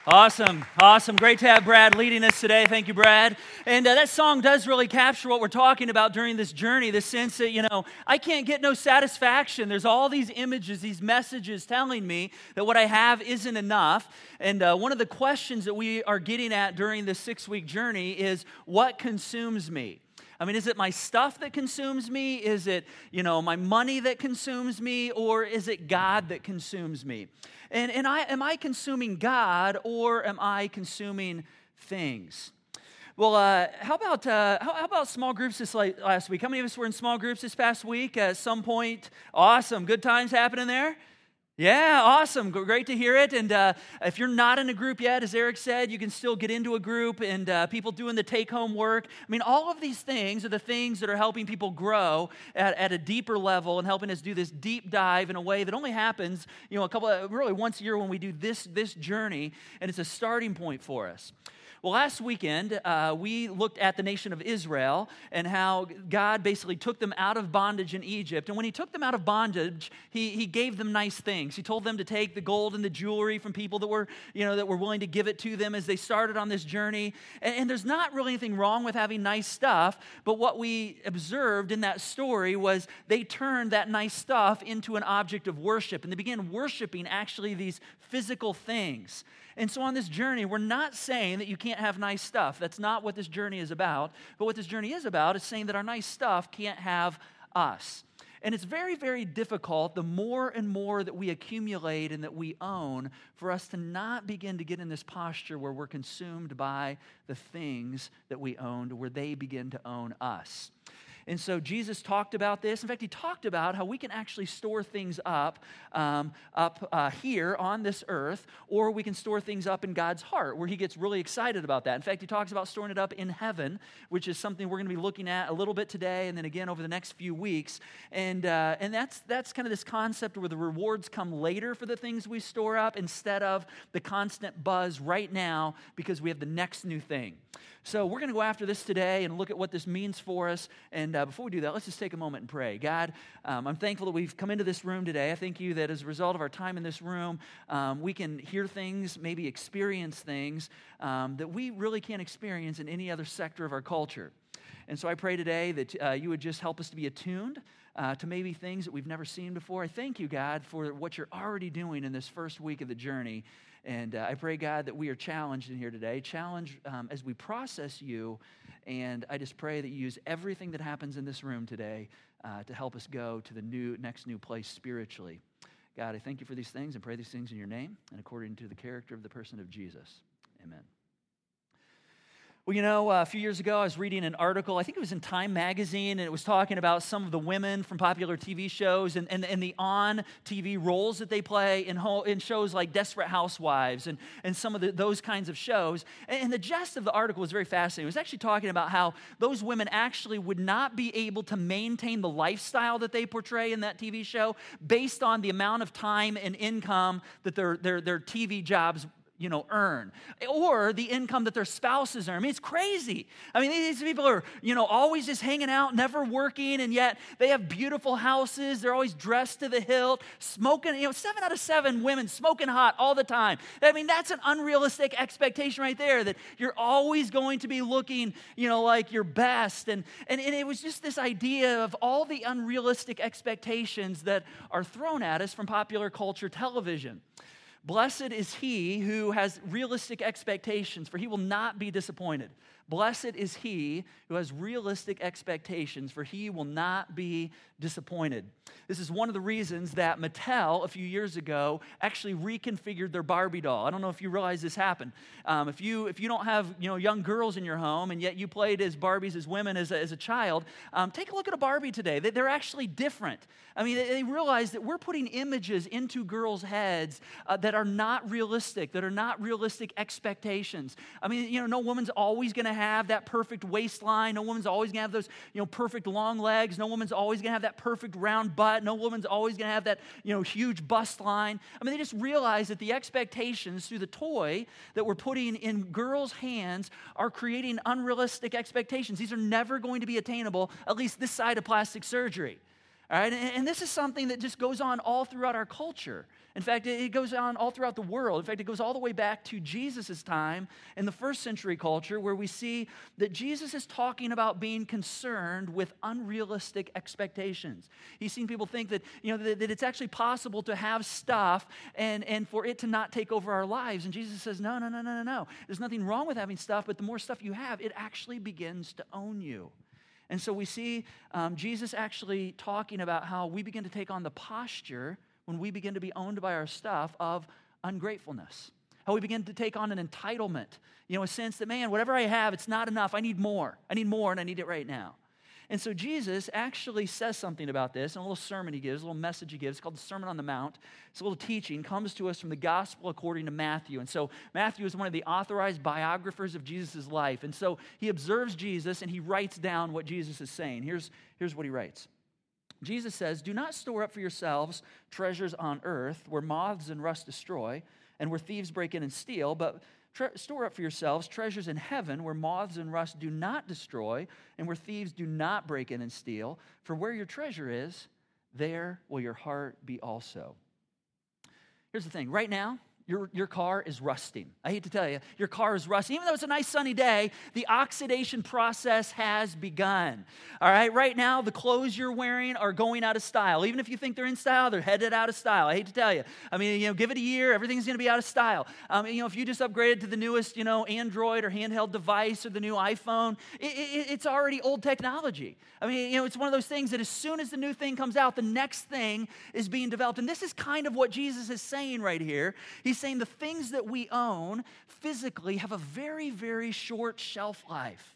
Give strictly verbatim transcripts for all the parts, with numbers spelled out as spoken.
Awesome, awesome. Great to have Brad leading us today. Thank you, Brad. And uh, that song does really capture what we're talking about during this journey, the sense that, you know, I can't get no satisfaction. There's all these images, these messages telling me that what I have isn't enough. And uh, one of the questions that we are getting at during this six-week journey is, what consumes me? I mean, is it my stuff that consumes me? Is it, you know, my money that consumes me? Or is it God that consumes me? And, and I, am I consuming God, or am I consuming things? Well, uh, how about uh, how, how about small groups this la- last week? How many of us were in small groups this past week at some point? Awesome. Good times happening there? Yeah, awesome. Great to hear it. And uh, if you're not in a group yet, as Eric said, you can still get into a group, and uh, people doing the take-home work. I mean, all of these things are the things that are helping people grow at, at a deeper level and helping us do this deep dive in a way that only happens, you know, a couple of, really once a year when we do this, this journey, and it's a starting point for us. Well, last weekend, uh, we looked at the nation of Israel and how God basically took them out of bondage in Egypt. And when he took them out of bondage, he, he gave them nice things. He told them to take the gold and the jewelry from people that were, you know, that were willing to give it to them as they started on this journey. And, and there's not really anything wrong with having nice stuff, but what we observed in that story was they turned that nice stuff into an object of worship. And they began worshiping actually these physical things. And so on this journey, we're not saying that you can't have nice stuff. That's not what this journey is about. But what this journey is about is saying that our nice stuff can't have us. And it's very, very difficult, the more and more that we accumulate and that we own, for us to not begin to get in this posture where we're consumed by the things that we own, to where they begin to own us. And so Jesus talked about this. In fact, he talked about how we can actually store things up, um, up uh, here on this earth, or we can store things up in God's heart, where he gets really excited about that. In fact, he talks about storing it up in heaven, which is something we're going to be looking at a little bit today, and then again over the next few weeks. And uh, and that's that's kind of this concept where the rewards come later for the things we store up, instead of the constant buzz right now because we have the next new thing. So we're going to go after this today and look at what this means for us. And uh, before we do that, let's just take a moment and pray. God, um, I'm thankful that we've come into this room today. I thank you that as a result of our time in this room, um, we can hear things, maybe experience things um, that we really can't experience in any other sector of our culture. And so I pray today that uh, you would just help us to be attuned uh, to maybe things that we've never seen before. I thank you, God, for what you're already doing in this first week of the journey. And uh, I pray, God, that we are challenged in here today, challenged um, as we process you. And I just pray that you use everything that happens in this room today uh, to help us go to the new next new place spiritually. God, I thank you for these things and pray these things in your name and according to the character of the person of Jesus. Amen. Well, you know, uh, a few years ago, I was reading an article, I think it was in Time Magazine, and it was talking about some of the women from popular T V shows and, and, and the on-T V roles that they play in, ho- in shows like Desperate Housewives and, and some of the, those kinds of shows. And, and the gist of the article was very fascinating. It was actually talking about how those women actually would not be able to maintain the lifestyle that they portray in that T V show based on the amount of time and income that their, their, their T V jobs you know, earn, or the income that their spouses earn. I mean, it's crazy. I mean, these people are, you know, always just hanging out, never working, and yet they have beautiful houses. They're always dressed to the hilt, smoking, you know, seven out of seven women smoking hot all the time. I mean, that's an unrealistic expectation right there, that you're always going to be looking, you know, like your best. And, and, and it was just this idea of all the unrealistic expectations that are thrown at us from popular culture television. Blessed is he who has realistic expectations, for he will not be disappointed. Blessed is he who has realistic expectations, for he will not be disappointed. This is one of the reasons that Mattel, a few years ago, actually reconfigured their Barbie doll. I don't know if you realize this happened. Um, if you if you don't have you know young girls in your home, and yet you played as Barbies, as women, as a, as a child, um, take a look at a Barbie today. They, they're actually different. I mean, they, they realize that we're putting images into girls' heads uh, that are not realistic, that are not realistic expectations. I mean, you know, no woman's always going to have that perfect waistline. No woman's always going to have those, you know, perfect long legs. No woman's always going to have that perfect round butt. No woman's always going to have that, you know, huge bust line. I mean, they just realize that the expectations through the toy that we're putting in girls' hands are creating unrealistic expectations. These are never going to be attainable, at least this side of plastic surgery. All right, and, and this is something that just goes on all throughout our culture. In fact, it, it goes on all throughout the world. In fact, it goes all the way back to Jesus' time in the first century culture, where we see that Jesus is talking about being concerned with unrealistic expectations. He's seen people think that, you know, that, that it's actually possible to have stuff and, and for it to not take over our lives. And Jesus says, no, no, no, no, no, no. There's nothing wrong with having stuff, but the more stuff you have, it actually begins to own you. And so we see um, Jesus actually talking about how we begin to take on the posture when we begin to be owned by our stuff of ungratefulness. How we begin to take on an entitlement, you know, a sense that, man, whatever I have, it's not enough. I need more. I need more, and I need it right now. And so Jesus actually says something about this in a little sermon he gives, a little message he gives. It's called the Sermon on the Mount. It's a little teaching, comes to us from the Gospel according to Matthew. And so Matthew is one of the authorized biographers of Jesus' life. And so he observes Jesus and he writes down what Jesus is saying. Here's, here's what he writes. Jesus says, "Do not store up for yourselves treasures on earth where moths and rust destroy and where thieves break in and steal, but Tre- store up for yourselves treasures in heaven where moths and rust do not destroy and where thieves do not break in and steal. For where your treasure is, there will your heart be also." Here's the thing. Right now, your, your car is rusting. I hate to tell you, your car is rusting. Even though it's a nice sunny day, the oxidation process has begun. All right, right now, the clothes you're wearing are going out of style. Even if you think they're in style, they're headed out of style. I hate to tell you. I mean, you know, give it a year, everything's going to be out of style. Um, you know, if you just upgraded to the newest, you know, Android or handheld device or the new iPhone, it, it, it's already old technology. I mean, you know, it's one of those things that as soon as the new thing comes out, the next thing is being developed. And this is kind of what Jesus is saying right here. He's saying the things that we own physically have a very, very short shelf life.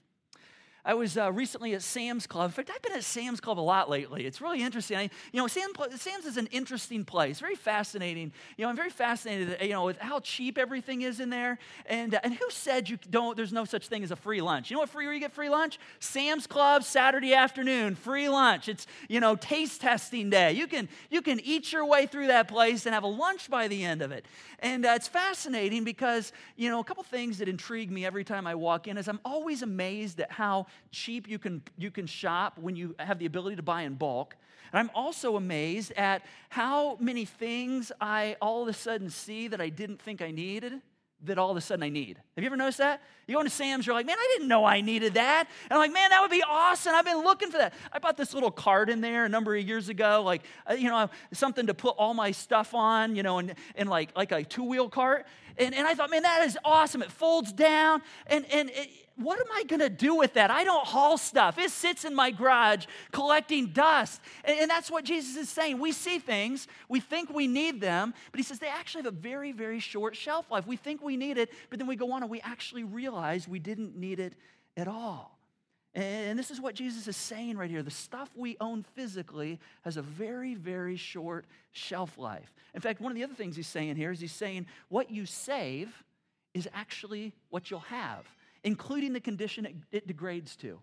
I was uh, recently at Sam's Club. In fact, I've been at Sam's Club a lot lately. It's really interesting. I, you know, Sam, Sam's is an interesting place, very fascinating. You know, I'm very fascinated, you know, with how cheap everything is in there. And uh, and who said you don't? There's no such thing as a free lunch. You know what free where you get free lunch? Sam's Club Saturday afternoon, free lunch. It's, you know, taste testing day. You can you can eat your way through that place and have a lunch by the end of it. And uh, it's fascinating because, you know, a couple things that intrigue me every time I walk in is I'm always amazed at how cheap you can you can shop when you have the ability to buy in bulk. And I'm also amazed at how many things I all of a sudden see that I didn't think I needed, that all of a sudden I need. Have you ever noticed that? You go into Sam's, you're like, man, I didn't know I needed that. And I'm like, man, that would be awesome. I've been looking for that. I bought this little cart in there a number of years ago, like, uh, you know, something to put all my stuff on, you know, and, and like, like a two-wheel cart. And, and I thought, man, that is awesome. It folds down. And, and it, what am I going to do with that? I don't haul stuff. It sits in my garage collecting dust. And, and that's what Jesus is saying. We see things, we think we need them, but he says they actually have a very, very short shelf life. We think we need it, but then we go on and we actually realize we didn't need it at all. And this is what Jesus is saying right here. The stuff we own physically has a very, very short shelf life. In fact, one of the other things he's saying here is he's saying what you save is actually what you'll have, including the condition it, it degrades to.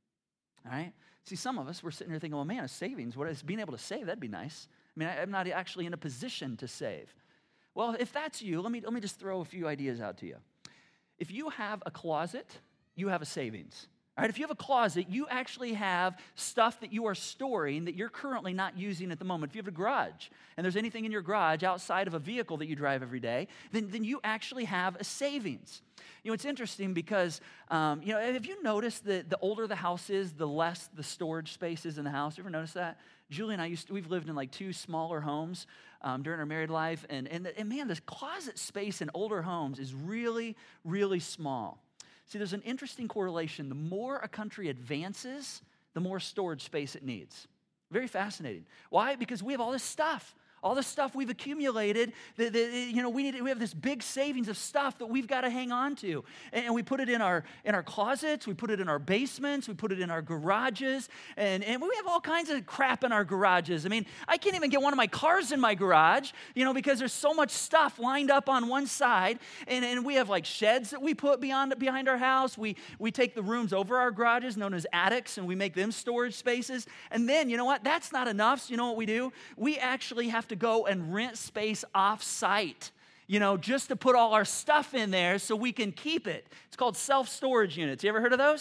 All right? See, some of us, we're sitting here thinking, well, man, a savings, what is being able to save, that'd be nice. I mean, I, I'm not actually in a position to save. Well, if that's you, let me, let me just throw a few ideas out to you. If you have a closet, you have a savings. All right, if you have a closet, you actually have stuff that you are storing that you're currently not using at the moment. If you have a garage and there's anything in your garage outside of a vehicle that you drive every day, then, then you actually have a savings. You know, it's interesting because, um, you know, have you noticed that the older the house is, the less the storage space is in the house? You ever notice that? Julie and I used to, we've lived in like two smaller homes um, during our married life. And, and, and man, the closet space in older homes is really, really small. See, there's an interesting correlation. The more a country advances, the more storage space it needs. Very fascinating. Why? Because we have all this stuff. All the stuff we've accumulated, that, that, you know, we need. We have this big savings of stuff that we've got to hang on to, and we put it in our in our closets, we put it in our basements, we put it in our garages, and, and we have all kinds of crap in our garages. I mean, I can't even get one of my cars in my garage, you know, because there's so much stuff lined up on one side, and, and we have like sheds that we put beyond behind our house. We we take the rooms over our garages, known as attics, and we make them storage spaces. And then, you know what? That's not enough. So you know what we do? We actually have to go and rent space off-site, you know, just to put all our stuff in there so we can keep it. It's called self-storage units. You ever heard of those?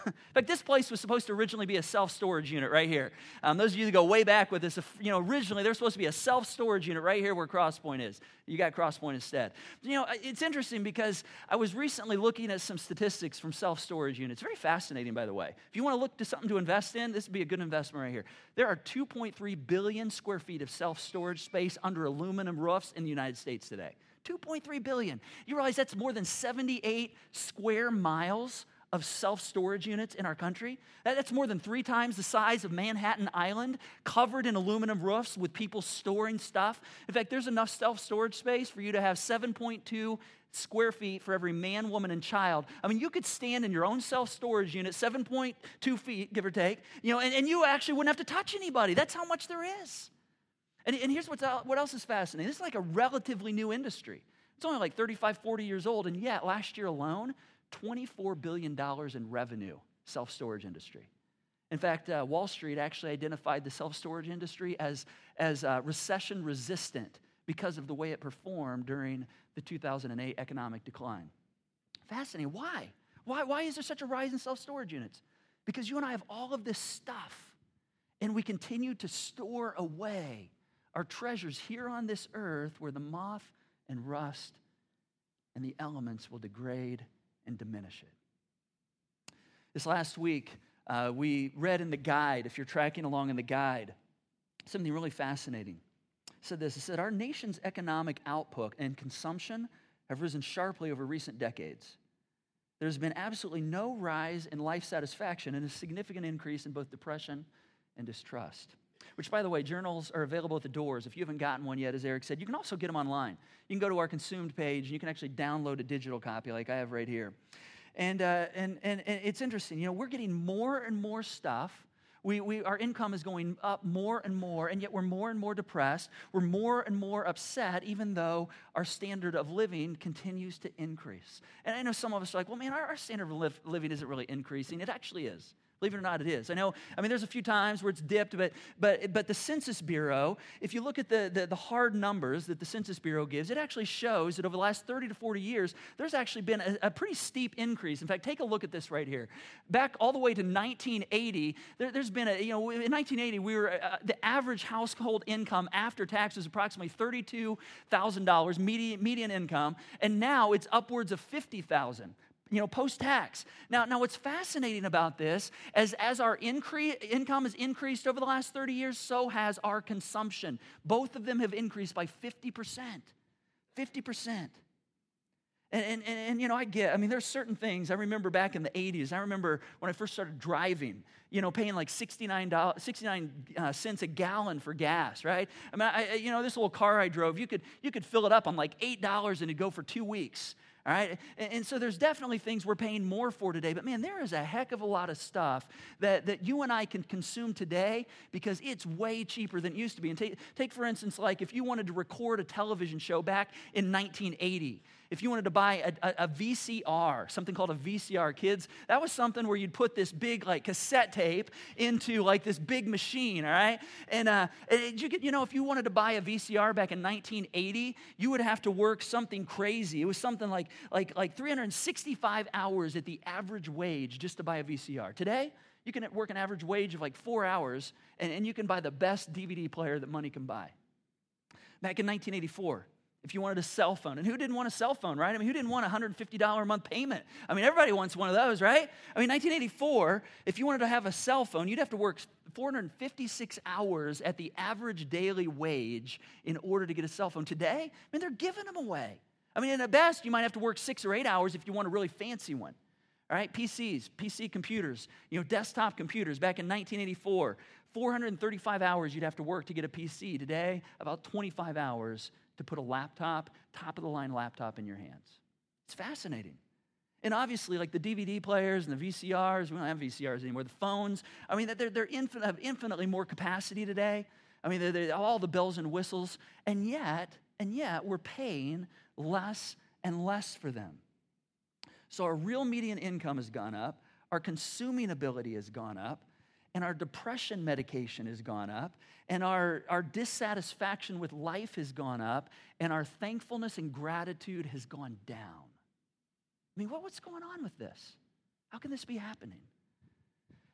In fact, this place was supposed to originally be a self-storage unit right here. Um, those of you that go way back with this, you know, originally there's supposed to be a self-storage unit right here where Crosspoint is. You got Crosspoint instead. You know, it's interesting because I was recently looking at some statistics from self-storage units. Very fascinating, by the way. If you want to look to something to invest in, this would be a good investment right here. There are two point three billion square feet of self-storage space under aluminum roofs in the United States today. two point three billion. You realize that's more than seventy-eight square miles of self-storage units in our country? That's more than three times the size of Manhattan Island, covered in aluminum roofs with people storing stuff. In fact, there's enough self-storage space for you to have seven point two square feet for every man, woman, and child. I mean, you could stand in your own self-storage unit, seven point two feet, give or take, you know, and, and you actually wouldn't have to touch anybody. That's how much there is. And, and here's what's, what else is fascinating. This is like a relatively new industry. It's only like thirty-five, forty years old, and yet last year alone, twenty-four billion dollars in revenue, self-storage industry. In fact, uh, Wall Street actually identified the self-storage industry as, as uh, recession-resistant because of the way it performed during the two thousand eight economic decline. Fascinating. Why? Why, why is there such a rise in self-storage units? Because you and I have all of this stuff, and we continue to store away our treasures here on this earth where the moth and rust and the elements will degrade and diminish it. This last week, uh, we read in the guide, if you're tracking along in the guide, something really fascinating. It said this, it said, our nation's economic output and consumption have risen sharply over recent decades. There's been absolutely no rise in life satisfaction and a significant increase in both depression and distrust. Which, by the way, journals are available at the doors. If you haven't gotten one yet, as Eric said, you can also get them online. You can go to our consumed page, and you can actually download a digital copy like I have right here. And, uh, and, and, and it's interesting. You know, we're getting more and more stuff. We, we, our income is going up more and more, and yet we're more and more depressed. We're more and more upset, even though our standard of living continues to increase. And I know some of us are like, well, man, our, our standard of live, living isn't really increasing. It actually is. Believe it or not, it is. I know, I mean, there's a few times where it's dipped, but but but the Census Bureau, if you look at the, the, the hard numbers that the Census Bureau gives, it actually shows that over the last thirty to forty years, there's actually been a, a pretty steep increase. In fact, take a look at this right here. Back all the way to nineteen eighty, there, there's been a, you know, in nineteen eighty, we were, uh, the average household income after tax was approximately thirty-two thousand dollars, median, median income, and now it's upwards of fifty thousand dollars. You know, post-tax. Now, now what's fascinating about this, as, as our incre- income has increased over the last thirty years, so has our consumption. Both of them have increased by fifty percent. fifty percent. And, and, and, and, you know, I get, I mean, there's certain things. I remember back in the eighties, I remember when I first started driving, you know, paying like sixty-nine dollars, sixty-nine uh, cents a gallon for gas, right? I mean, I, you know, this little car I drove, you could, you could fill it up on like eight dollars and it'd go for two weeks. All right, and, and so there's definitely things we're paying more for today, but man, there is a heck of a lot of stuff that, that you and I can consume today because it's way cheaper than it used to be. And take, take, for instance, like if you wanted to record a television show back in nineteen eighty, if you wanted to buy a, a, a V C R, something called a V C R, kids, that was something where you'd put this big like cassette tape into like this big machine, all right? And, uh, and you, could, you know, if you wanted to buy a V C R back in nineteen eighty, you would have to work something crazy. It was something like, like, like three hundred sixty-five hours at the average wage just to buy a V C R. Today, you can work an average wage of like four hours, and, and you can buy the best D V D player that money can buy. Back in nineteen eighty-four, if you wanted a cell phone. And who didn't want a cell phone, right? I mean, who didn't want a one hundred fifty dollars a month payment? I mean, everybody wants one of those, right? I mean, nineteen eighty-four, if you wanted to have a cell phone, you'd have to work four hundred fifty-six hours at the average daily wage in order to get a cell phone. Today, I mean, they're giving them away. I mean, at best, you might have to work six or eight hours if you want a really fancy one. All right, P Cs, P C computers, you know, desktop computers. Back in nineteen eighty-four, four hundred thirty-five hours you'd have to work to get a P C. Today, about twenty-five hours to put a laptop, top-of-the-line laptop in your hands. It's fascinating. And obviously, like the D V D players and the V C Rs, we don't have V C Rs anymore, the phones, I mean, they're, they're infinite, have infinitely more capacity today. I mean, they're, they're all the bells and whistles, and yet, and yet, we're paying less and less for them. So our real median income has gone up, our consuming ability has gone up, and our depression medication has gone up, and our, our dissatisfaction with life has gone up, and our thankfulness and gratitude has gone down. I mean, what, what's going on with this? How can this be happening?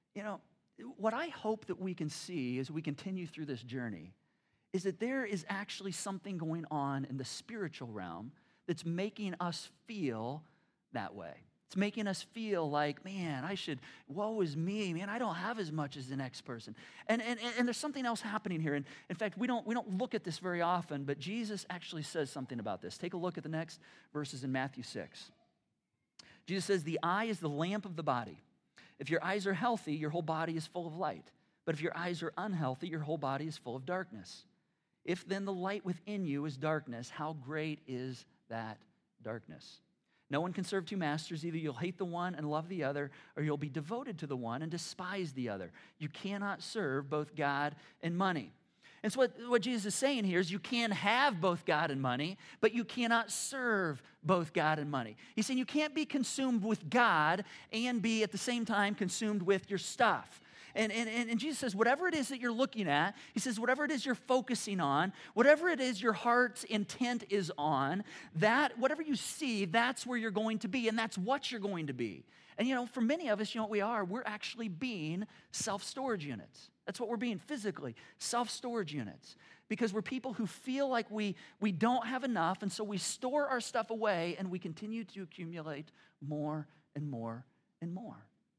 you know, what I hope that we can see as we continue through this journey is that there is actually something going on in the spiritual realm that's making us feel that way. It's making us feel like, man, I should, woe is me, man, I don't have as much as the next person. And, and, and there's something else happening here. And in fact, we don't, we don't look at this very often, but Jesus actually says something about this. Take a look at the next verses in Matthew six. Jesus says, the eye is the lamp of the body. If your eyes are healthy, your whole body is full of light. But if your eyes are unhealthy, your whole body is full of darkness. If then the light within you is darkness, how great is that darkness? No one can serve two masters. Either you'll hate the one and love the other, or you'll be devoted to the one and despise the other. You cannot serve both God and money. And so what, what Jesus is saying here is you can have both God and money, but you cannot serve both God and money. He's saying you can't be consumed with God and be at the same time consumed with your stuff. And, and, and Jesus says, whatever it is that you're looking at, he says, whatever it is you're focusing on, whatever it is your heart's intent is on, that, whatever you see, that's where you're going to be, and that's what you're going to be. And, you know, for many of us, you know what we are? We're actually being self-storage units. That's what we're being physically, self-storage units. Because we're people who feel like we, we don't have enough, and so we store our stuff away, and we continue to accumulate more and more and more.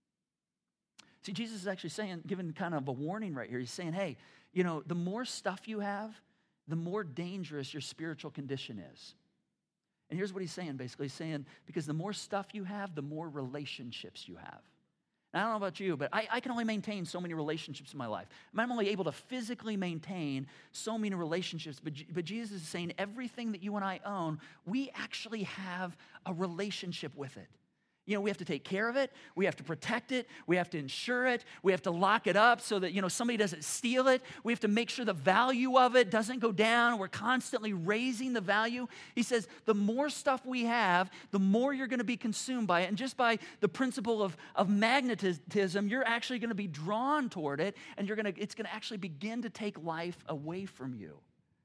See, Jesus is actually saying, giving kind of a warning right here. He's saying, hey, you know, the more stuff you have, the more dangerous your spiritual condition is. And here's what he's saying, basically. He's saying, because the more stuff you have, the more relationships you have. And I don't know about you, but I, I can only maintain so many relationships in my life. I'm only able to physically maintain so many relationships. But, but Jesus is saying everything that you and I own, we actually have a relationship with it. You know, we have to take care of it. We have to protect it. We have to insure it. We have to lock it up so that, you know, somebody doesn't steal it. We have to make sure the value of it doesn't go down. We're constantly raising the value. He says the more stuff we have, the more you're going to be consumed by it. And just by the principle of, of magnetism, you're actually going to be drawn toward it, and you're going to, it's going to actually begin to take life away from you.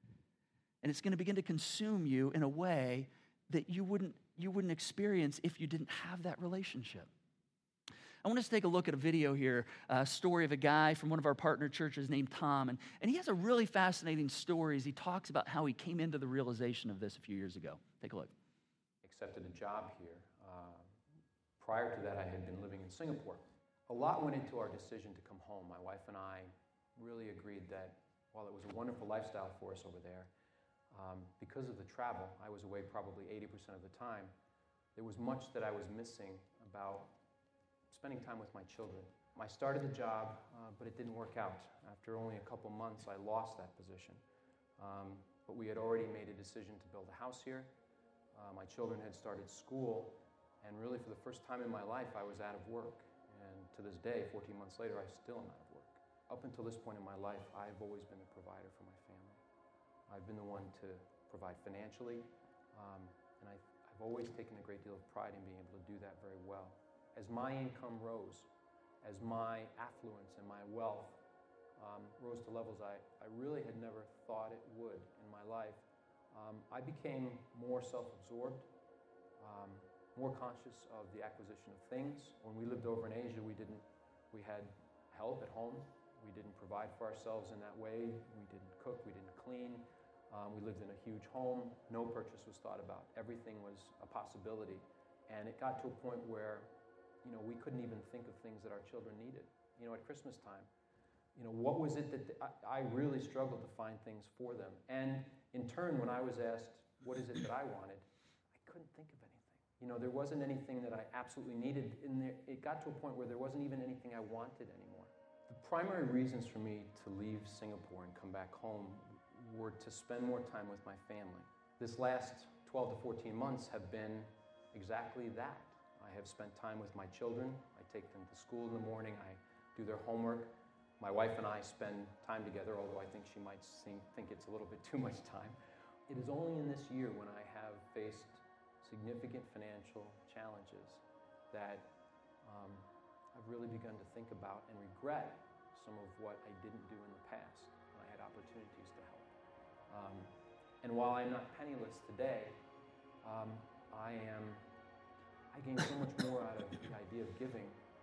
And it's going to begin to consume you in a way that you wouldn't you wouldn't experience if you didn't have that relationship. I want us to take a look at a video here, a story of a guy from one of our partner churches named Tom, and, and he has a really fascinating story as he talks about how he came into the realization of this a few years ago. Take a look. Accepted a job here. Uh, prior to that, I had been living in Singapore. A lot went into our decision to come home. My wife and I really agreed that while it was a wonderful lifestyle for us over there, Um, because of the travel, I was away probably eighty percent of the time. There was much that I was missing about spending time with my children. I started the job, uh, but it didn't work out. After only a couple months, I lost that position. Um, but we had already made a decision to build a house here. Uh, my children had started school, and really for the first time in my life, I was out of work. And to this day, fourteen months later, I still am out of work. Up until this point in my life, I've always been the provider for my family. I've been the one to provide financially, um, and I, I've always taken a great deal of pride in being able to do that very well. As my income rose, as my affluence and my wealth um, rose to levels I, I really had never thought it would in my life, um, I became more self-absorbed, um, more conscious of the acquisition of things. When we lived over in Asia, we didn't, we had help at home. We didn't provide for ourselves in that way. We didn't cook, we didn't clean. Um, we lived in a huge home. No purchase was thought about. Everything was a possibility. And it got to a point where, you know, we couldn't even think of things that our children needed. You know, at Christmas time, you know, what was it that th- I, I really struggled to find things for them. And in turn, when I was asked, what is it that I wanted, I couldn't think of anything. You know, there wasn't anything that I absolutely needed in there. It got to a point where there wasn't even anything I wanted anymore. The primary reasons for me to leave Singapore and come back home were to spend more time with my family. This last twelve to fourteen months have been exactly that. I have spent time with my children. I take them to school in the morning. I do their homework. My wife and I spend time together, although I think she might seem, think it's a little bit too much time. It is only in this year when I have faced significant financial challenges that um, I've really begun to think about and regret some of what I didn't do in the past when I had opportunities to help. Um, and while I'm not penniless today, um, I am, I gain so much more out of the idea of giving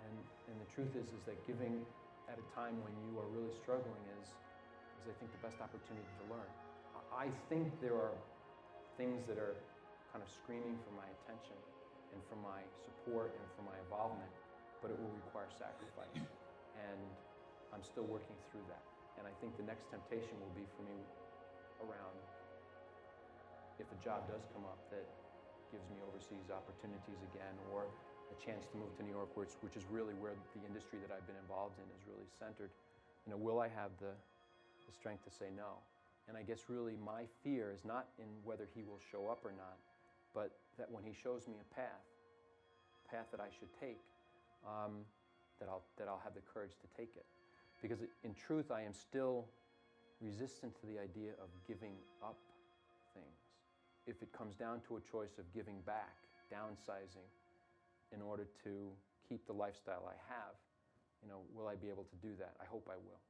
And, and the truth is, is that giving at a time when you are really struggling is, is I think, the best opportunity to learn. I think there are things that are kind of screaming for my attention and for my support and for my involvement, but it will require sacrifice. And I'm still working through that. And I think the next temptation will be for me around, if a job does come up that gives me overseas opportunities again, or a chance to move to New York, which, which is really where the industry that I've been involved in is really centered, you know, will I have the, the strength to say no? And I guess really my fear is not in whether he will show up or not, but that when he shows me a path, a path that I should take, um, that I'll, that I'll have the courage to take it. Because in truth, I am still resistant to the idea of giving up things. If it comes down to a choice of giving back, downsizing, in order to keep the lifestyle I have, you know, will I be able to do that? I hope I will.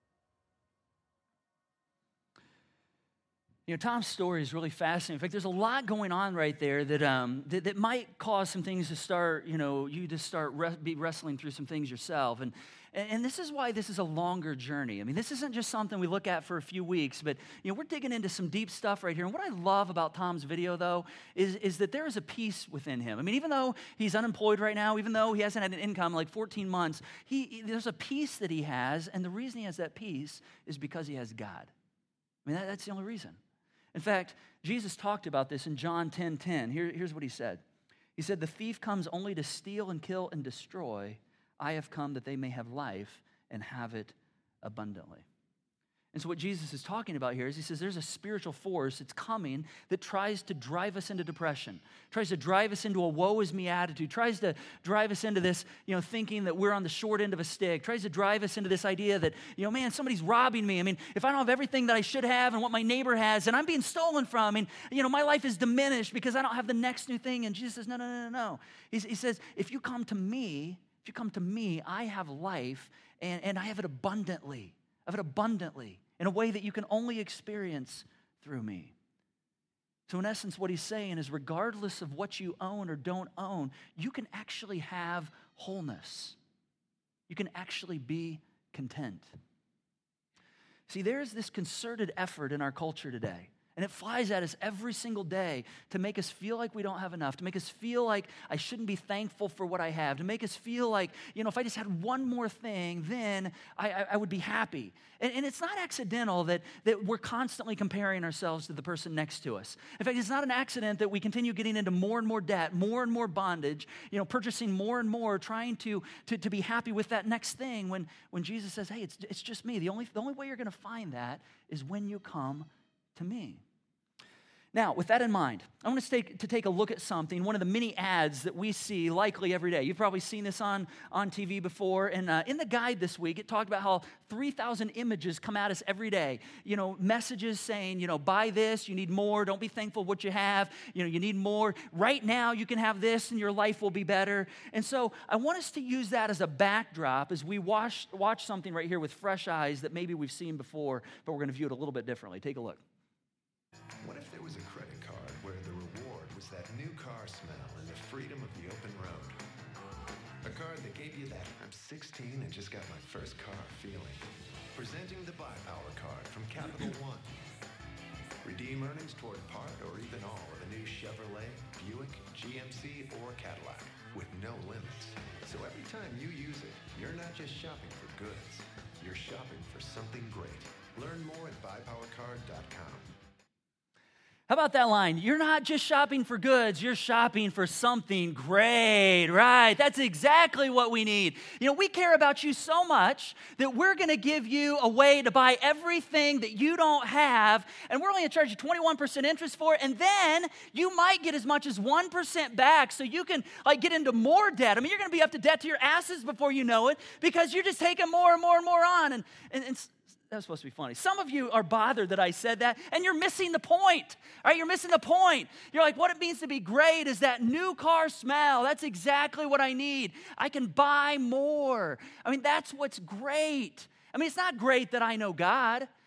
You know, Tom's story is really fascinating. In fact, there's a lot going on right there that um, that, that might cause some things to start, you know, you to start re- be wrestling through some things yourself. And, and this is why this is a longer journey. I mean, this isn't just something we look at for a few weeks, but, you know, we're digging into some deep stuff right here. And what I love about Tom's video, though, is, is that there is a peace within him. I mean, even though he's unemployed right now, even though he hasn't had an income in like fourteen months, he, there's a peace that he has. And the reason he has that peace is because he has God. I mean, that, that's the only reason. In fact, Jesus talked about this in John ten ten. Here, here's what he said. He said, "The thief comes only to steal and kill and destroy. I have come that they may have life and have it abundantly." And so what Jesus is talking about here is he says there's a spiritual force that's coming that tries to drive us into depression, tries to drive us into a woe is me attitude, tries to drive us into this, you know, thinking that we're on the short end of a stick, tries to drive us into this idea that, you know, man, somebody's robbing me. I mean, if I don't have everything that I should have and what my neighbor has and I'm being stolen from, I mean, you know, my life is diminished because I don't have the next new thing. And Jesus says, no, no, no, no, no. He, he says, if you come to me, if you come to me, I have life and, and I have it abundantly. I have it abundantly. In a way that you can only experience through me. So in essence, what he's saying is regardless of what you own or don't own, you can actually have wholeness. You can actually be content. See, there is this concerted effort in our culture today, and it flies at us every single day to make us feel like we don't have enough, to make us feel like I shouldn't be thankful for what I have, to make us feel like, you know, if I just had one more thing, then I, I, I would be happy. And, and it's not accidental that, that we're constantly comparing ourselves to the person next to us. In fact, it's not an accident that we continue getting into more and more debt, more and more bondage, you know, purchasing more and more, trying to, to, to be happy with that next thing when, when Jesus says, hey, it's, it's just me. The only, the only way you're going to find that is when you come to me. Now, with that in mind, I want to take, to take a look at something, one of the many ads that we see likely every day. You've probably seen this on, on T V before. And uh, in the guide this week, it talked about how three thousand images come at us every day. You know, messages saying, you know, buy this, you need more, don't be thankful for what you have, you know, you need more. Right now, you can have this and your life will be better. And so I want us to use that as a backdrop as we watch, watch something right here with fresh eyes that maybe we've seen before, but we're going to view it a little bit differently. Take a look. What if there was a credit card where the reward was that new car smell and the freedom of the open road? A card that gave you that I'm sixteen and just got my first car feeling. Presenting the Buy Power card from Capital One. Redeem earnings toward part or even all of a new Chevrolet, Buick, G M C, or Cadillac with no limits. So every time you use it, you're not just shopping for goods. You're shopping for something great. Learn more at buy power card dot com. How about that line? You're not just shopping for goods, you're shopping for something great, right? That's exactly what we need. You know, we care about you so much that we're going to give you a way to buy everything that you don't have, and we're only going to charge you twenty-one percent interest for it, and then you might get as much as one percent back so you can, like, get into more debt. I mean, you're going to be up to debt to your asses before you know it because you're just taking more and more and more on, and, and, and that was supposed to be funny. Some of you are bothered that I said that, and you're missing the point. All right, you're missing the point. You're like, what it means to be great is that new car smell. That's exactly what I need. I can buy more. I mean, that's what's great. I mean, it's not great that I know God.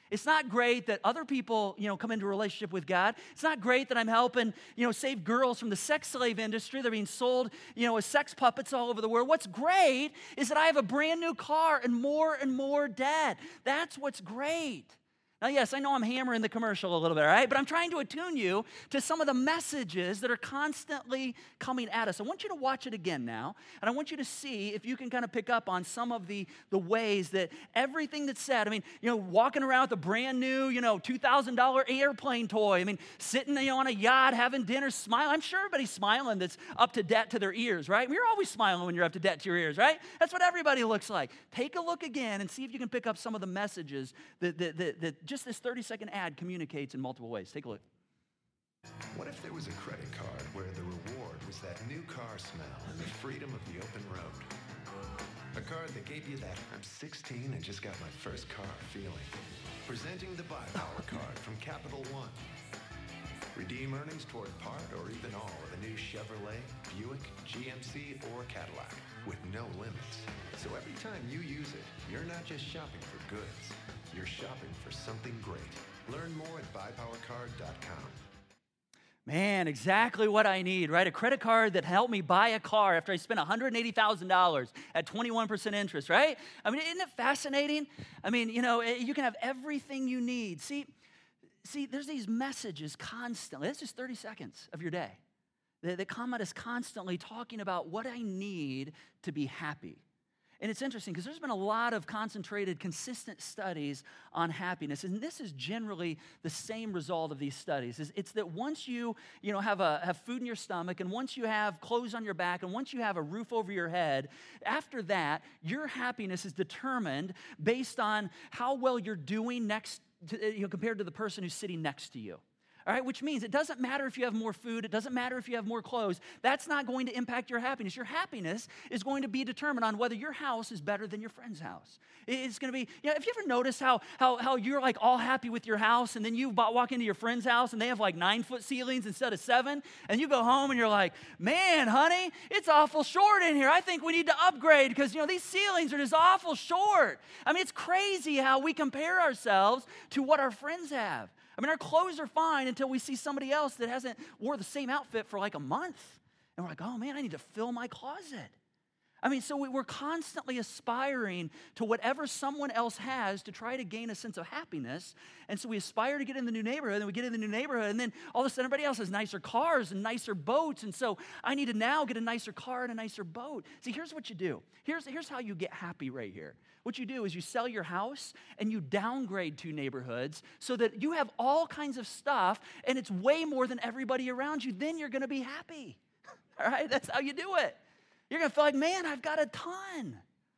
It's not great that other people, you know, come into a relationship with God. It's not great that I'm helping, you know, save girls from the sex slave industry. They're being sold, you know, as sex puppets all over the world. What's great is that I have a brand new car and more and more debt. That's what's great. Now, yes, I know I'm hammering the commercial a little bit, all right? But I'm trying to attune you to some of the messages that are constantly coming at us. I want you to watch it again now, and I want you to see if you can kind of pick up on some of the, the ways that everything that's said, I mean, you know, walking around with a brand new, you know, two thousand dollars airplane toy, I mean, sitting, you know, on a yacht, having dinner, smiling. I'm sure everybody's smiling that's up to debt to their ears, right? You're always smiling when you're up to debt to your ears, right? That's what everybody looks like. Take a look again and see if you can pick up some of the messages that, that, that, that just this thirty-second ad communicates in multiple ways. Take a look. What if there was a credit card where the reward was that new car smell and the freedom of the open road? A card that gave you that I'm sixteen and just got my first car feeling. Presenting the Buy Power card from Capital One. Redeem earnings toward part or even all of a new Chevrolet, Buick, G M C, or Cadillac with no limits. So every time you use it, you're not just shopping for goods. You're shopping for something great. Learn more at buy power card dot com. Man, exactly what I need, right? A credit card that helped me buy a car after I spent one hundred eighty thousand dollars at twenty-one percent interest, right? I mean, isn't it fascinating? I mean, you know, you can have everything you need. See, see, there's these messages constantly. That's just thirty seconds of your day. The, the come at us constantly talking about what I need to be happy. And it's interesting because there's been a lot of concentrated, consistent studies on happiness. And this is generally the same result of these studies. Is it's that once you, you know, have, a, have food in your stomach, and once you have clothes on your back, and once you have a roof over your head, after that, your happiness is determined based on how well you're doing next to, you know, compared to the person who's sitting next to you. All right, which means it doesn't matter if you have more food. It doesn't matter if you have more clothes. That's not going to impact your happiness. Your happiness is going to be determined on whether your house is better than your friend's house. It's going to be, you know, have you ever noticed how, how, how you're like all happy with your house, and then you walk into your friend's house and they have like nine foot ceilings instead of seven, and you go home and you're like, man, honey, it's awful short in here. I think we need to upgrade because, you know, these ceilings are just awful short. I mean, it's crazy how we compare ourselves to what our friends have. I mean, our clothes are fine until we see somebody else that hasn't wore the same outfit for like a month. And we're like, oh man, I need to fill my closet. I mean, so we, we're constantly aspiring to whatever someone else has to try to gain a sense of happiness. And so we aspire to get in the new neighborhood, and we get in the new neighborhood, and then all of a sudden everybody else has nicer cars and nicer boats. And so I need to now get a nicer car and a nicer boat. See, here's what you do. Here's, here's how you get happy right here. What you do is you sell your house and you downgrade two neighborhoods so that you have all kinds of stuff and it's way more than everybody around you. Then you're going to be happy. All right? That's how you do it. You're going to feel like, man, I've got a ton.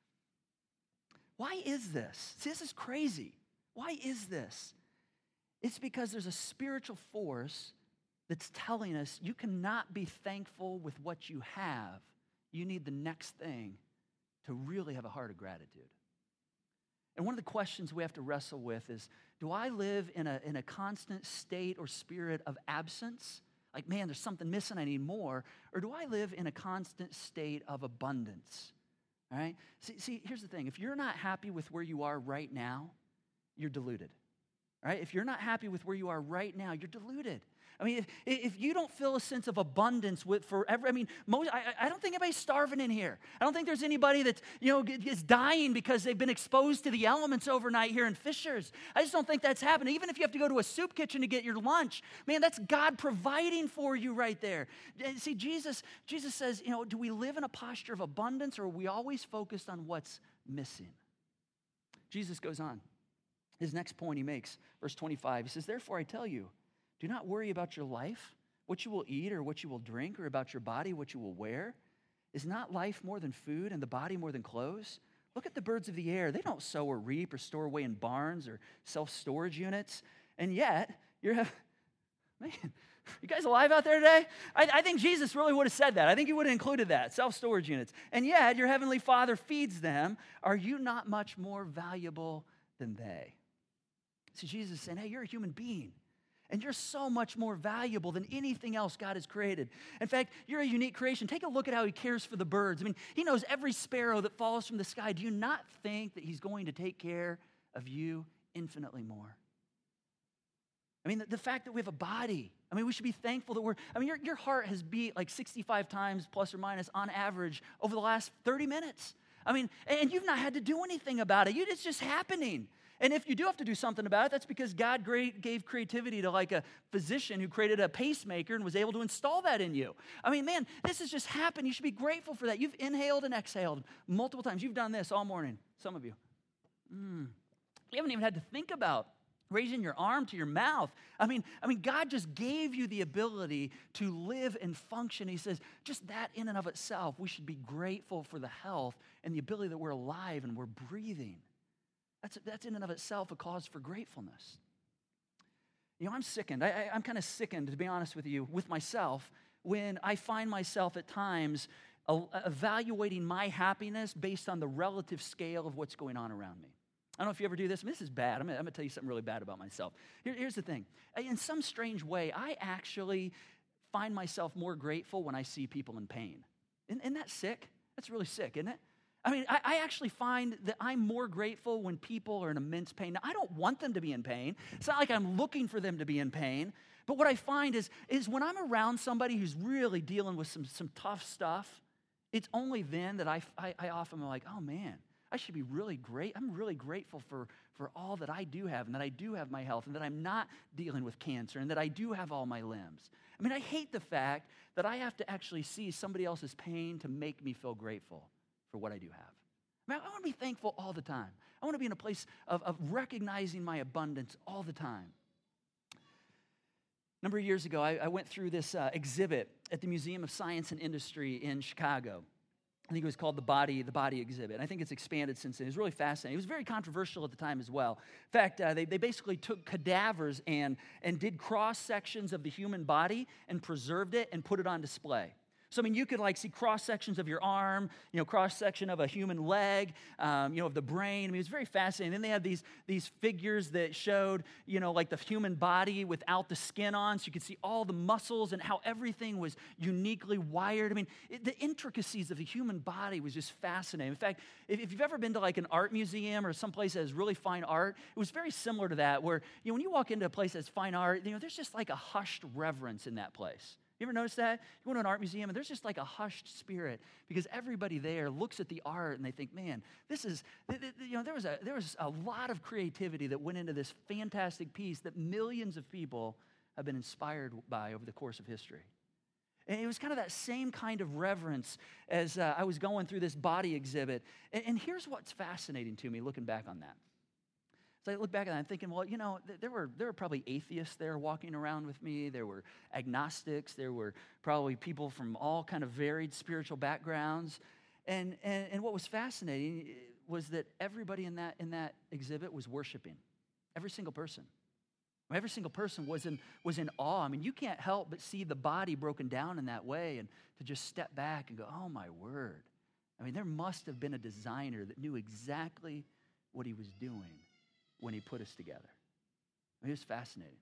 Why is this? See, this is crazy. Why is this? It's because there's a spiritual force that's telling us you cannot be thankful with what you have. You need the next thing to really have a heart of gratitude. And one of the questions we have to wrestle with is, do I live in a, in a constant state or spirit of absence? Like, man, there's something missing, I need more. Or do I live in a constant state of abundance? All right? See, see, here's the thing. If you're not happy with where you are right now, you're deluded. All right? If you're not happy with where you are right now, you're deluded. I mean, if, if you don't feel a sense of abundance with forever, I mean, most, I, I don't think anybody's starving in here. I don't think there's anybody that's, you know, is dying because they've been exposed to the elements overnight here in Fishers. I just don't think that's happening. Even if you have to go to a soup kitchen to get your lunch, man, that's God providing for you right there. See, Jesus, Jesus says, you know, do we live in a posture of abundance, or are we always focused on what's missing? Jesus goes on. His next point he makes, verse twenty-five, he says, therefore I tell you, do not worry about your life, what you will eat or what you will drink, or about your body, what you will wear. Is not life more than food, and the body more than clothes? Look at the birds of the air. They don't sow or reap or store away in barns or self-storage units. And yet, you're, man, you guys alive out there today? I, I think Jesus really would have said that. I think he would have included that, self-storage units. And yet, your heavenly Father feeds them. Are you not much more valuable than they? See, Jesus is saying, hey, you're a human being. And you're so much more valuable than anything else God has created. In fact, you're a unique creation. Take a look at how he cares for the birds. I mean, he knows every sparrow that falls from the sky. Do you not think that he's going to take care of you infinitely more? I mean, the, the fact that we have a body. I mean, we should be thankful that we're, I mean, your, your heart has beat like sixty-five times plus or minus on average over the last thirty minutes. I mean, and you've not had to do anything about it. You, it's just happening. And if you do have to do something about it, that's because God great, gave creativity to like a physician who created a pacemaker and was able to install that in you. I mean, man, this has just happened. You should be grateful for that. You've inhaled and exhaled multiple times. You've done this all morning, some of you. Mm. You haven't even had to think about raising your arm to your mouth. I mean, I mean, God just gave you the ability to live and function. He says, just that in and of itself, we should be grateful for the health and the ability that we're alive and we're breathing. That's, that's in and of itself a cause for gratefulness. You know, I'm sickened. I, I, I'm kind of sickened, to be honest with you, with myself when I find myself at times uh, evaluating my happiness based on the relative scale of what's going on around me. I don't know if you ever do this. I mean, this is bad. I'm going to tell you something really bad about myself. Here, here's the thing. In some strange way, I actually find myself more grateful when I see people in pain. Isn't, isn't that sick? That's really sick, isn't it? I mean, I, I actually find that I'm more grateful when people are in immense pain. Now, I don't want them to be in pain. It's not like I'm looking for them to be in pain. But what I find is, is when I'm around somebody who's really dealing with some, some tough stuff, it's only then that I, I, I often am like, oh, man, I should be really great. I'm really grateful for, for all that I do have and that I do have my health and that I'm not dealing with cancer and that I do have all my limbs. I mean, I hate the fact that I have to actually see somebody else's pain to make me feel grateful for what I do have. I mean, I want to be thankful all the time. I want to be in a place of, of recognizing my abundance all the time. A number of years ago, I, I went through this uh, exhibit at the Museum of Science and Industry in Chicago. I think it was called the Body, the Body Exhibit. And I think it's expanded since then. It was really fascinating. It was very controversial at the time as well. In fact, uh, they, they basically took cadavers and, and did cross-sections of the human body and preserved it and put it on display. So, I mean, you could like see cross-sections of your arm, you know, cross-section of a human leg, um, you know, of the brain. I mean, it was very fascinating. Then they had these, these figures that showed, you know, like the human body without the skin on, so you could see all the muscles and how everything was uniquely wired. I mean, it, the intricacies of the human body was just fascinating. In fact, if, if you've ever been to like an art museum or someplace that has really fine art, it was very similar to that, where, you know, when you walk into a place that's fine art, you know, there's just like a hushed reverence in that place. You ever notice that? You go to an art museum and there's just like a hushed spirit because everybody there looks at the art and they think, man, this is, you know, there was a, there was a lot of creativity that went into this fantastic piece that millions of people have been inspired by over the course of history. And it was kind of that same kind of reverence as uh, I was going through this body exhibit. And, and here's what's fascinating to me looking back on that. So I look back at that and I'm thinking, well, you know, th- there were there were probably atheists there walking around with me. There were agnostics. There were probably people from all kind of varied spiritual backgrounds. And and, and what was fascinating was that everybody in that in that exhibit was worshiping. Every single person. Every single person was in was in awe. I mean, you can't help but see the body broken down in that way and to just step back and go, oh, my word. I mean, there must have been a designer that knew exactly what he was doing when he put us together. I mean, it was fascinating.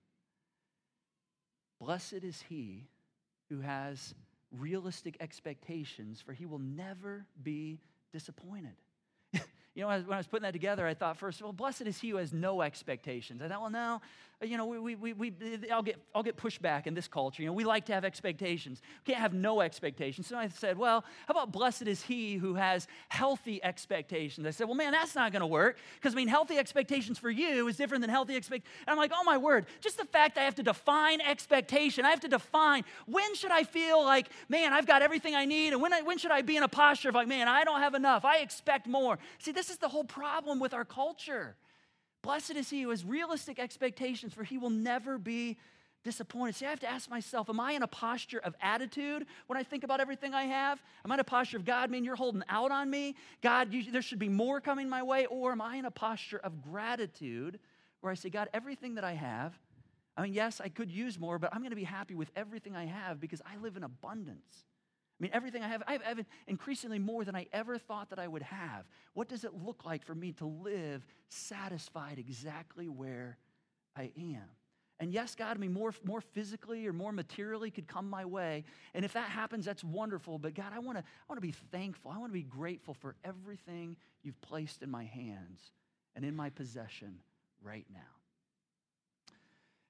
Blessed is he who has realistic expectations, for he will never be disappointed. You know, when I was putting that together, I thought first, well, blessed is he who has no expectations. I thought, well, no, you know, we, we, we, I'll get, I'll get pushback in this culture. You know, we like to have expectations. We can't have no expectations. So I said, well, how about blessed is he who has healthy expectations? I said, well, man, that's not going to work because I mean, healthy expectations for you is different than healthy expectations. And I'm like, oh my word, just the fact I have to define expectation. I have to define when should I feel like, man, I've got everything I need, and when I, when should I be in a posture of like, man, I don't have enough. I expect more. See, this is the whole problem with our culture. Blessed is he who has realistic expectations, for he will never be disappointed. See, I have to ask myself, am I in a posture of attitude when I think about everything I have? Am I in a posture of, God, man, you're holding out on me? God, you, there should be more coming my way? Or am I in a posture of gratitude where I say, God, everything that I have, I mean, yes, I could use more, but I'm going to be happy with everything I have because I live in abundance. I mean, everything I have, I have increasingly more than I ever thought that I would have. What does it look like for me to live satisfied exactly where I am? And yes, God, I mean, more, more physically or more materially could come my way. And if that happens, that's wonderful. But God, I want to I want to be thankful. I want to be grateful for everything you've placed in my hands and in my possession right now.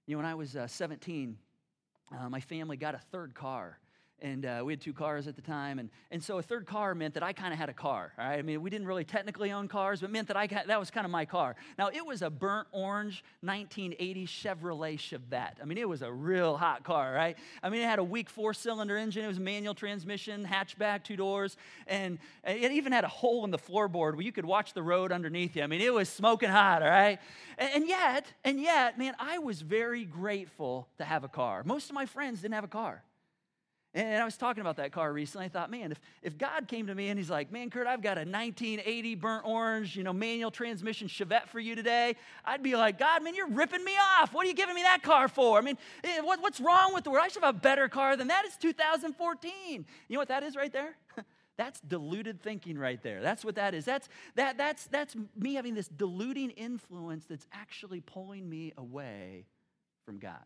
You know, when I was uh, seventeen, uh, my family got a third car. And uh, we had two cars at the time. And, and so a third car meant that I kind of had a car, all right? I mean, we didn't really technically own cars, but it meant that I got, that was kind of my car. Now, it was a burnt orange nineteen eighty Chevrolet Chevette. I mean, it was a real hot car, right? I mean, it had a weak four-cylinder engine. It was a manual transmission, hatchback, two doors. And it even had a hole in the floorboard where you could watch the road underneath you. I mean, it was smoking hot, all right? And, and yet, and yet, man, I was very grateful to have a car. Most of my friends didn't have a car. And I was talking about that car recently. I thought, man, if, if God came to me and he's like, man, Kurt, I've got a nineteen eighty burnt orange, you know, manual transmission Chevette for you today, I'd be like, God, man, you're ripping me off. What are you giving me that car for? I mean, what, what's wrong with the world? I should have a better car than that. It's two thousand fourteen. You know what that is right there? That's deluded thinking right there. That's what that is. That's, that, that's, that's me having this deluding influence that's actually pulling me away from God.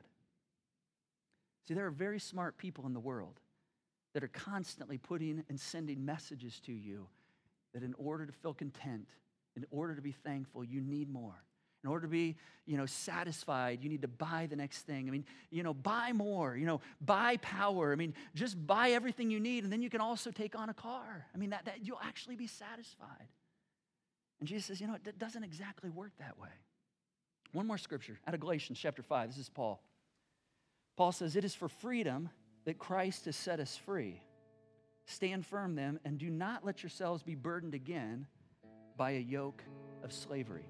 See, there are very smart people in the world that are constantly putting and sending messages to you that in order to feel content, in order to be thankful, you need more. In order to be, you know, satisfied, you need to buy the next thing. I mean, you know, buy more, you know, buy power. I mean, just buy everything you need, and then you can also take on a car. I mean, that, that you'll actually be satisfied. And Jesus says, you know, it doesn't exactly work that way. One more scripture out of Galatians chapter five. This is Paul. Paul says, it is for freedom that Christ has set us free. Stand firm then, and do not let yourselves be burdened again by a yoke of slavery.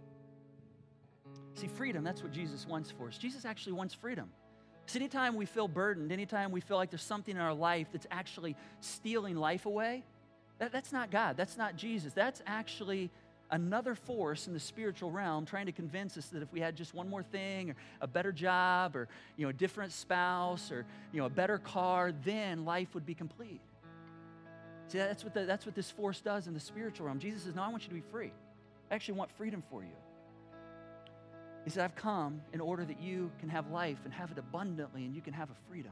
See, freedom, that's what Jesus wants for us. Jesus actually wants freedom. So anytime we feel burdened, anytime we feel like there's something in our life that's actually stealing life away, that, that's not God. That's not Jesus. That's actually another force in the spiritual realm trying to convince us that if we had just one more thing, or a better job, or, you know, a different spouse, or, you know, a better car, then life would be complete. See, that's what the, that's what this force does in the spiritual realm. Jesus says, no, I want you to be free. I actually want freedom for you. He said, I've come in order that you can have life and have it abundantly, and you can have a freedom.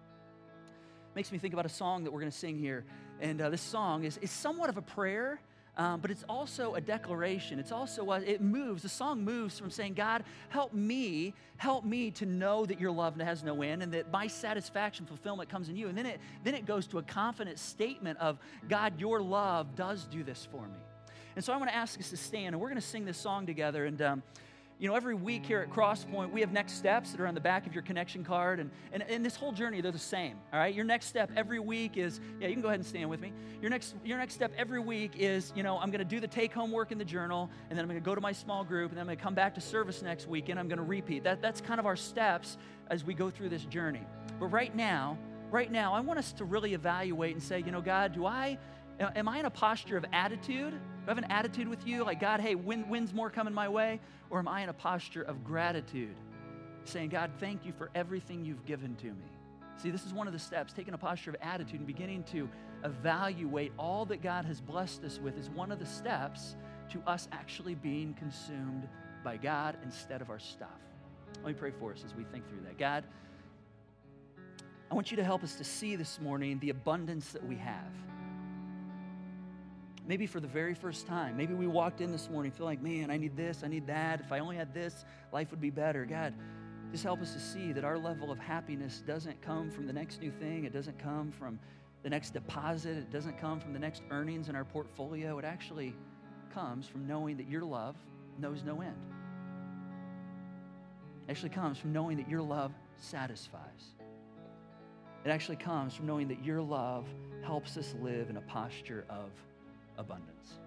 Makes me think about a song that we're going to sing here. And uh, this song is, is somewhat of a prayer, Um, but it's also a declaration. It's also, a, it moves, the song moves from saying, God, help me, help me to know that your love has no end and that my satisfaction, fulfillment comes in you. And then it, then it goes to a confident statement of, God, your love does do this for me. And so I want to ask us to stand, and we're going to sing this song together. And, um, you know, every week here at Crosspoint, we have next steps that are on the back of your connection card. And, and, and this whole journey, they're the same, all right? Your next step every week is, yeah, you can go ahead and stand with me. Your next, your next step every week is, you know, I'm going to do the take-home work in the journal, and then I'm going to go to my small group, and then I'm going to come back to service next week, and I'm going to repeat. That, that's kind of our steps as we go through this journey. But right now, right now, I want us to really evaluate and say, you know, God, do I... am I in a posture of attitude? Do I have an attitude with you? Like, God, hey, when, when's more coming my way? Or am I in a posture of gratitude? Saying, God, thank you for everything you've given to me. See, this is one of the steps. Taking a posture of attitude and beginning to evaluate all that God has blessed us with is one of the steps to us actually being consumed by God instead of our stuff. Let me pray for us as we think through that. God, I want you to help us to see this morning the abundance that we have. Maybe for the very first time. Maybe we walked in this morning feeling like, man, I need this, I need that. If I only had this, life would be better. God, just help us to see that our level of happiness doesn't come from the next new thing. It doesn't come from the next deposit. It doesn't come from the next earnings in our portfolio. It actually comes from knowing that your love knows no end. It actually comes from knowing that your love satisfies. It actually comes from knowing that your love helps us live in a posture of abundance.